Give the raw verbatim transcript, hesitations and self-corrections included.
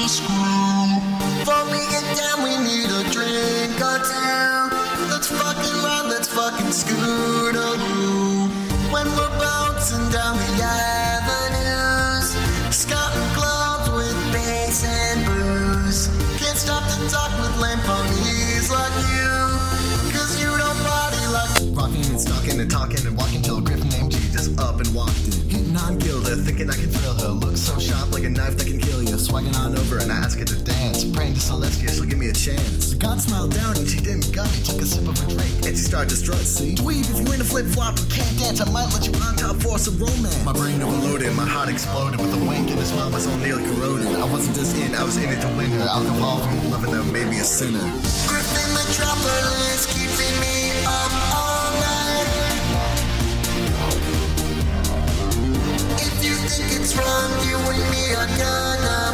to screw. Before we get down, we need a drink or two. Let's fucking ride, let's fucking scootaloo. When we're bouncing down the avenues, scouting clubs with bass and booze. Can't stop to talk with lame ponies like you, cause you don't body like rocking and stalking and talking and walking till a griffin named Jesus up and walked in. Hitting on Gilda, thinking I can thrill her. Looks so sharp like a knife that can kill you. Swagging on over and I ask her to dance. Praying to Celestia, she'll give me a chance. The god smiled down and she didn't gut me. Took a sip of her drink and she started to strut, see? Dweeb, if you're in a flip-flop and can't dance, I might let you on top for some romance. My brain overloaded, my heart exploded with a wink and his smile was all nearly corroded. I wasn't just in, I was in it to win her. Alcohol from loving her made me a sinner. Griffin Metropolis keeping me up all night. If you think it's wrong, you and me are gonna